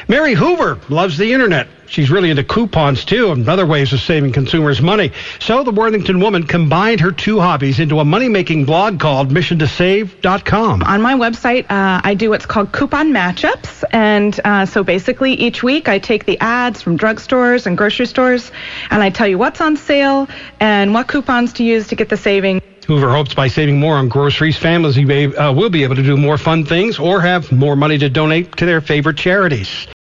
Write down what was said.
Mary Hoover loves the internet. She's really into coupons, too, and other ways of saving consumers money. So the Worthington woman combined her two hobbies into a money-making blog called missiontosave.com. On my website, I do what's called coupon matchups. And so basically each week I take the ads from drugstores and grocery stores, and I tell you what's on sale and what coupons to use to get the saving. Hoover hopes by saving more on groceries, families will be able to do more fun things or have more money to donate to their favorite charities.